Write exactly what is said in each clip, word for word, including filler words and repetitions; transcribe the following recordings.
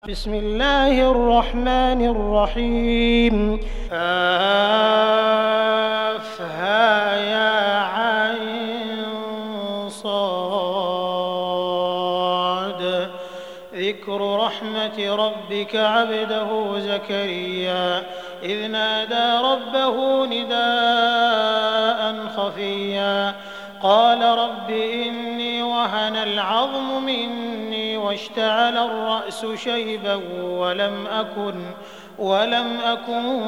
بسم الله الرحمن الرحيم كافها يا عين صاد ذكر رحمة ربك عبده زكريا إذ نادى ربه نداء خفيا قال رب إني وهن العظم مني واشتعل الرأس شيبا ولم أكن ولم أكن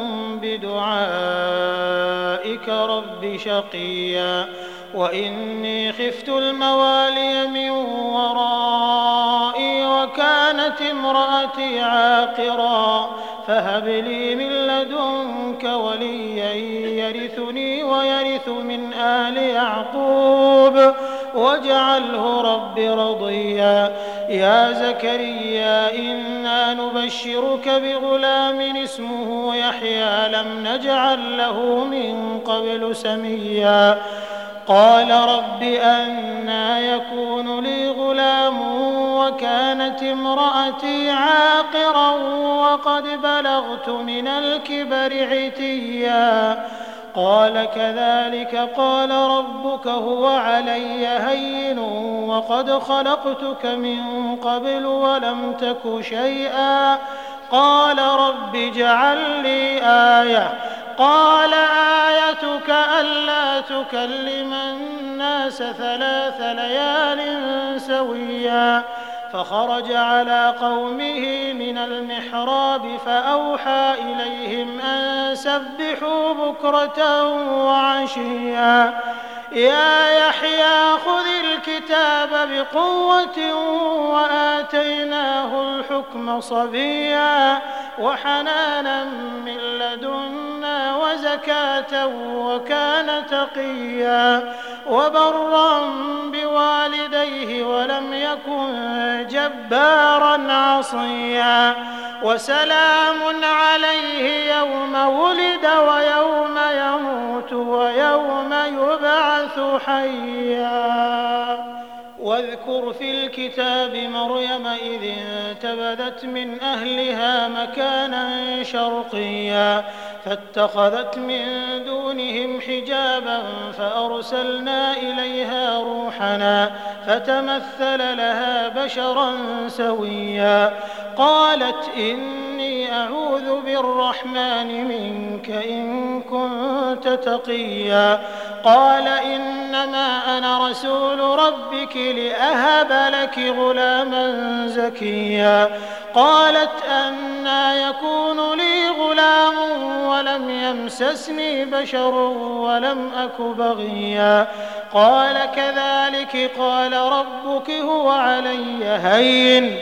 بدعائك رب شقيا وإني خفت الموالي من ورائي وكانت امرأتي عاقرا فهب لي من لدنك وليا يرثني ويرث من آل يعقوب واجعله رب رضيا يا زكريا إنا نبشرك بغلام اسمه يحيى لم نجعل له من قبل سميا قال رب أنى يكون لي غلام وكانت امرأتي عاقرا وقد بلغت من الكبر عتيا قال كذلك قال ربك هو علي هين وقد خلقتك من قبل ولم تك شيئا قال رب اجعل لي آية قال آيتك ألا تكلم الناس ثلاث ليال سويا فخرج على قومه من المحراب فأوحى إليهم أن سبحوا بكرة وعشيا يا يحيى خذ الكتاب بقوة وآتيناه الحكم صبيا وحنانا من لدنا وزكاة وكان تقيا وبرا بوالديه ولم يكن جبارا عصيا وسلام عليه يوم ولد ويوم يموت ويوم يبعث حيا واذكر في الكتاب مريم إذ انتبذت من أهلها مكانا شرقيا فاتخذت من دونهم حجابا فأرسلنا إليها روحنا فتمثل لها بشرا سويا قالت إني أعوذ بالرحمن منك إن كنت تقيا قال إنما أنا رسول ربك لأهب لك غلاما زكيا قالت أنى يكون لي غلام ولم يمسسني بشر ولم أك بغيا قال كذلك قال ربك هو علي هين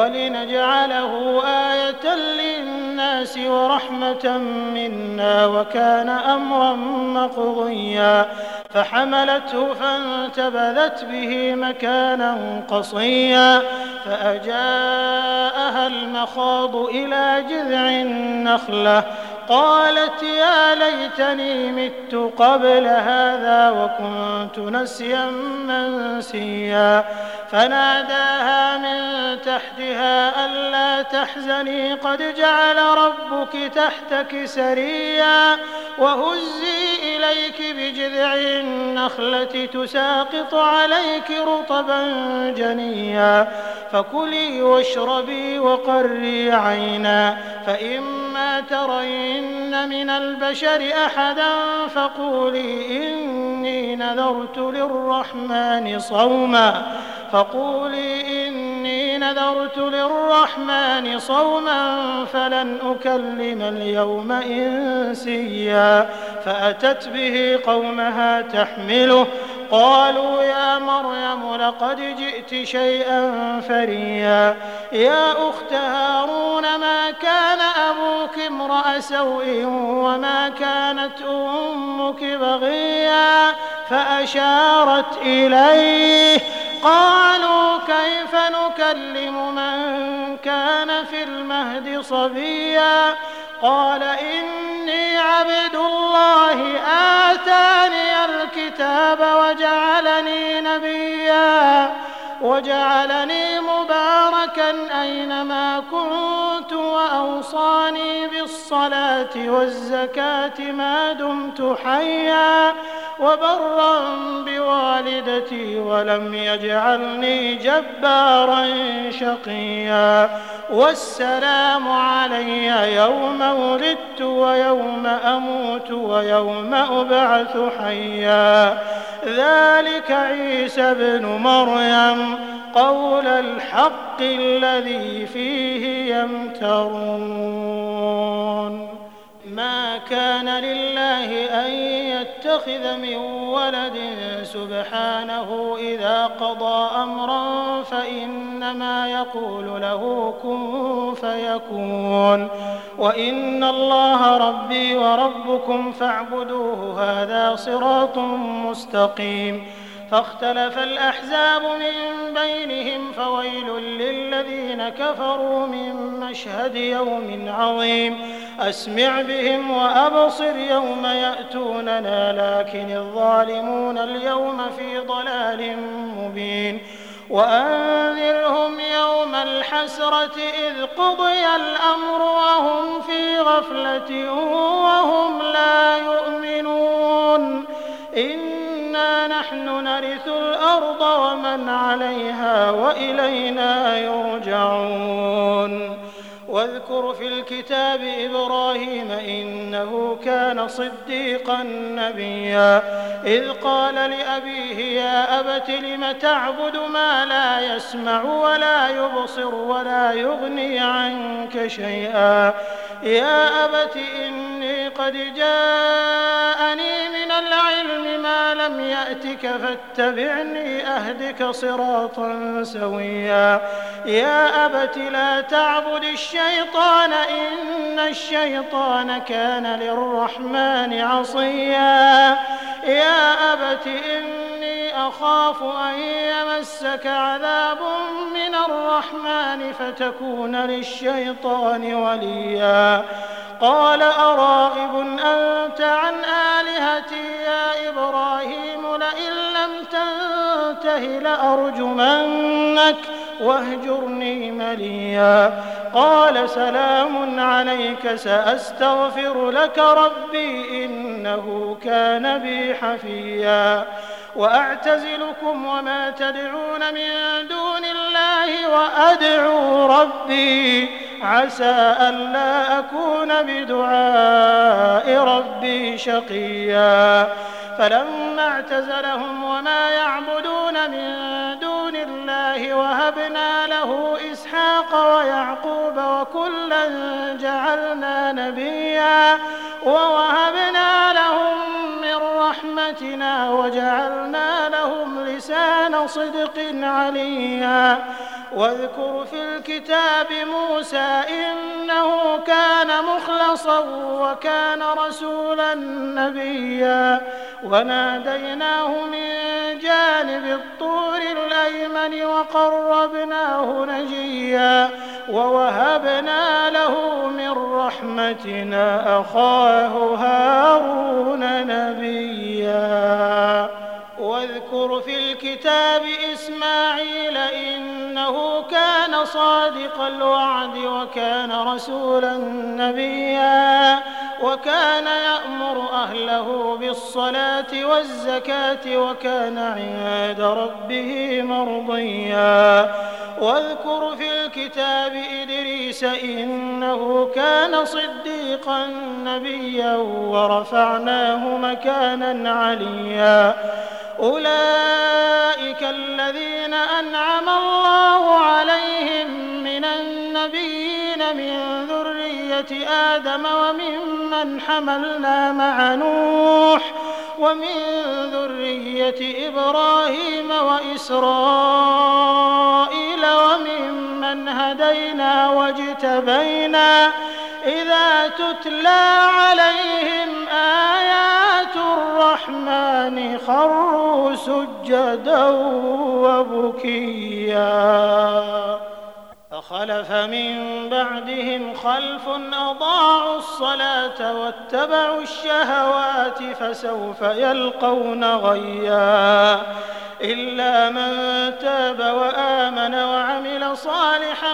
ولنجعله آية للناس ورحمة منا وكان أمرا مقضيا فحملته فانتبذت به مكانا قصيا فأجاءها المخاض إلى جذع النخلة قالت يا ليتني مت قبل هذا وكنت نسيا منسيا فناداها من تحتها ألا تحزني قد جعل ربك تحتك سريا وهزي إليك بجذع النخلة تساقط عليك رطبا جنيا فكلي واشربي وقري عينا فإما ترين من البشر أحدا فقولي إني نذرت للرحمن صوما فقولي إني نذرت للرحمن صوما فلن أكلم اليوم إنسيا فأتت به قومها تحمله قالوا يا مريم لقد جئت شيئا فريا يا أخت هارون ما كان أبوك امرأ سوء وما كانت أمك بغيا فأشارت إليه قالوا كيف نكلم من كان في المهد صبيا قال إني عبد الله آتاني الكتاب وجعلني نبيا وجعلني مباركا أينما كنت وأوصاني بالصلاة والزكاة ما دمت حيا وبرا بوالدتي ولم يجعلني جبارا شقيا والسلام علي يوم ولدت ويوم أموت ويوم أبعث حيا ذلك عيسى ابن مريم قول الحق الذي فيه يمترون ما كان لله أن يتخذ من ولد سبحانه إذا قضى أمرا فإنما يقول له كن فيكون وإن الله ربي وربكم فاعبدوه هذا صراط مستقيم فاختلف الأحزاب من بينهم فويل للذين كفروا من مشهد يوم عظيم أسمع بهم وأبصر يوم يأتوننا لكن الظالمون اليوم في ضلال مبين وأنذرهم يوم الحسرة إذ قضي الأمر وهم في غفلة وهم لا يؤمنون إنا نحن نرث الأرض ومن عليها وإلينا يرجعون واذكر في الكتاب إبراهيم إنه كان صديقا نبيا إذ قال لأبيه يا أبت لم تعبد ما لا يسمع ولا يبصر ولا يغني عنك شيئا يا أبت إني قد جاءني من العلم ما لم يأتك فاتبعني أهدك صراطا سويا يا أبت لا تعبد الشيطان إن الشيطان كان للرحمن عصيا يا أبت إني أخاف أن يمسك عذاب من الرحمن فتكون للشيطان وليا قال أراغب أنت عن آلهتي يا إبراهيم لئن لم تنته لأرجمنك واهجرني مليا قال سلام عليك سأستغفر لك ربي إنه كان بي حفيا وأعتزلكم وما تدعون من دون الله وأدعو ربي عسى ألا أكون بدعاء ربي شقيا فلما اعتزلهم وما يعبدون من دون الله وهبنا له إسحاق ويعقوب وكلا جعلنا نبيا ووهبنا لهم من رحمتنا وجعلنا لهم لسان صدق عليا واذكر في الكتاب موسى إنه كان مخلصا وكان رسولا نبيا وناديناه من جانب الطور الأيمن وقربناه نجيا ووهبنا له من رحمتنا أخاه هارون نبيا واذكر في الكتاب إسماعيل إنه كان صادق الوعد وكان رسولا نبيا وكان يأمر أهله بالصلاة والزكاة وكان عند ربه مرضيا واذكر في الكتاب إدريس إنه كان صديقا نبيا ورفعناه مكانا عليا أولئك الذين أنعم الله عليهم من النبيين من ذرية آدم وممن حملنا مع نوح ومن ذرية إبراهيم وإسرائيل وممن هدينا واجتبينا إذا تتلى عليهم آيات الرحمن خروا سجدا وبكيا فخلف من بعدهم خلف أضاعوا الصلاة واتبعوا الشهوات فسوف يلقون غيا إلا من تاب وآمن وعمل صالحا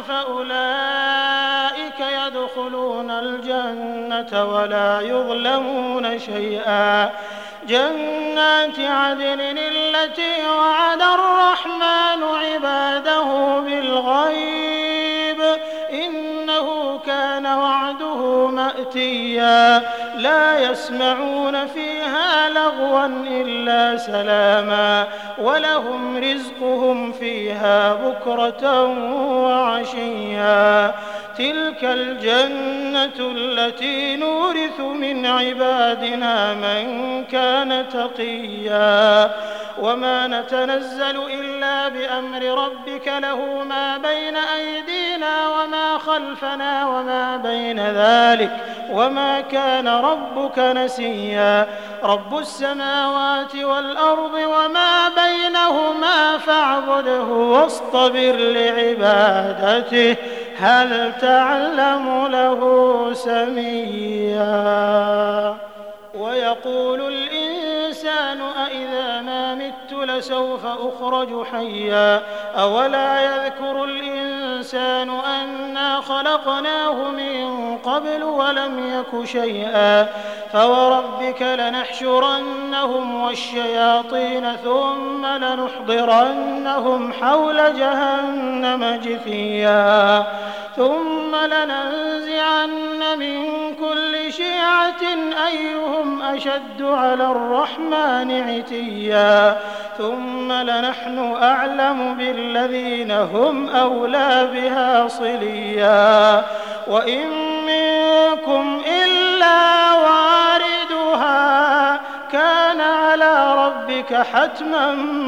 فأولئك يدخلون الجنة ولا يظلمون شيئا. جنات عدن التي وعد الرحمن عباده بالغيب إنه كان وعده مأتيا. لا يسمعون فيها لغوا إلا سلاما ولهم رزقهم فيها بكرة وعشيا. تلك الجنة التي نورث من عبادنا من كان تقيا. وما نتنزل إلا بأمر ربك له ما بين أيدينا وما خلفنا وما بين ذلك وما كان ربك نسيا. رب السماوات والأرض وما بينهما فاعبده واصطبر لعبادته هل تعلم له سميا. ويقول الإنسان أإذا ما مت لسوف أخرج حيا. أولا يذكر الإنسان أنا خلقناه من قبل ولم يك شيئا. فوربك لنحشرنهم والشياطين ثم لنحضرنهم حول جهنم جثيا. ثم لننزعن من كل شيعة أيهم أشد على الرحمن عتيا. ثم لنحن أعلم بالذين هم أولى بها صليا. وإن منكم إلا واردها كان على ربك حتما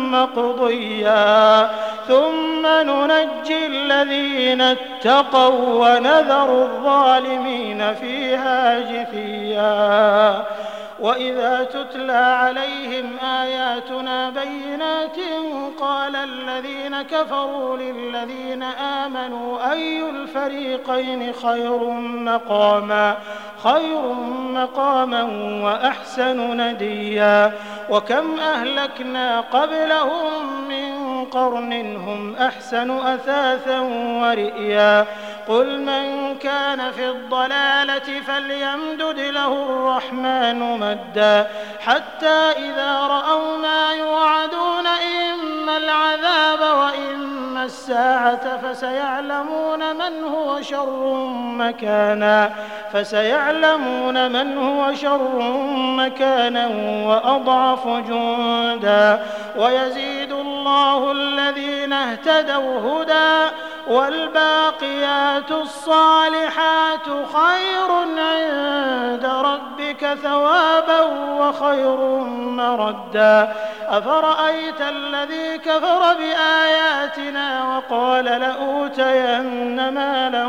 مقضيا. ثم ننجي الذين اتقوا ونذر الظالمين فيها جثيا. وإذا تتلى عليهم آياتنا بينات قال الذين كفروا للذين آمنوا أي الفريقين خير مقاما خير مقاما وأحسن نديا. وكم أهلكنا قبلهم من قرن هم أحسن أثاثا ورئيا. قل من كان في الضلالة فليمدد له الرحمن مدا حتى إذا رأوا ما يوعدون إما العذاب وإما الساعة فسيعلمون من هو شر مكانا فسيعلمون من هو شر مكانا وأضعف جندا. ويزيد الله الذين اهتدوا هدى والباقيات الصالحات خير عند ربك ثوابا وخير مردا. أفرأيت الذي كفر بآياتنا وقال لأوتين مالا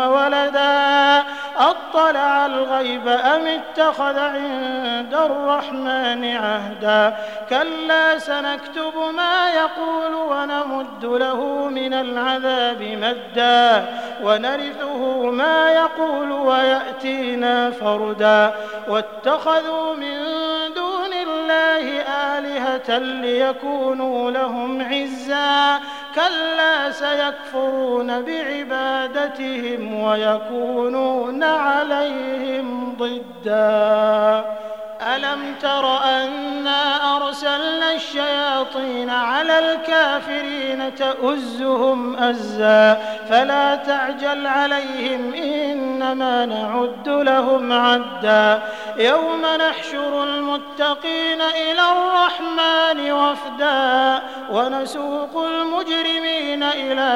وولدا أطلع الغيب أم اتخذ عند الرحمن عهدا. كلا سنكتب ما يقول ونمد له من العذاب مدا ونرثه ما يقول ويأتينا فردا. واتخذوا من دون الله آلهة ليكونوا لهم عزا. كلا سيكفرون بعبادتهم ويكونون عليهم ضدا. ألم تر أنا أرسلنا الشياطين على الكافرين تؤزهم أزا فلا تعجل عليهم إنما نعد لهم عدا. يوم نحشر المتقين إلى الرحمن وفدا ونسوق المجرمين إلى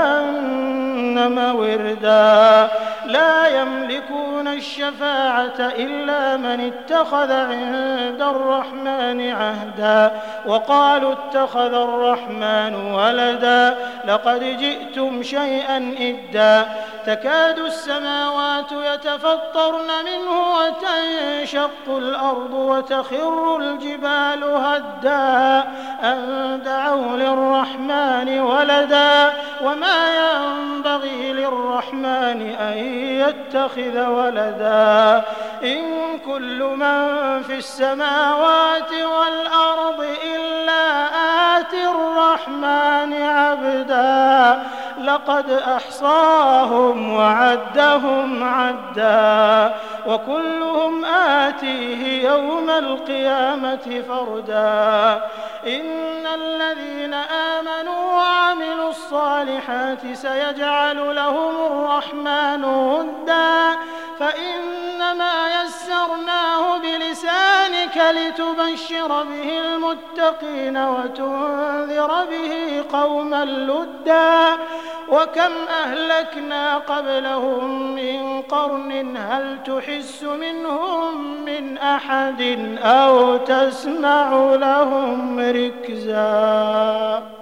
جهنم وردا. لا يملكون الشفاعة إلا من اتخذ عند الرحمن عهدا. وقالوا اتخذ الرحمن ولدا لقد جئتم شيئا إدا. تكاد السماوات يتفطرن منه وتنشق الأرض وتخر الجبال هدا أن دعوا للرحمن ولدا وما ينبغي للرحمن أن يتخذ ولدا. إن كل من في السماوات والأرض إلا آتي الرحمن عبدا لقد أحصاهم وعدهم عدا وكلهم آتيه يوم القيامة فردا إن الذين آمنوا وعملوا الصالحات سيجعل لهم الرحمن ودا فإنما يسرناه بلسانك لتبشر به المتقين وتنذر به قوما لدا وكم أهلكنا قبلهم من قرن هل تحس منهم من أحد أو تسمع لهم ركزا.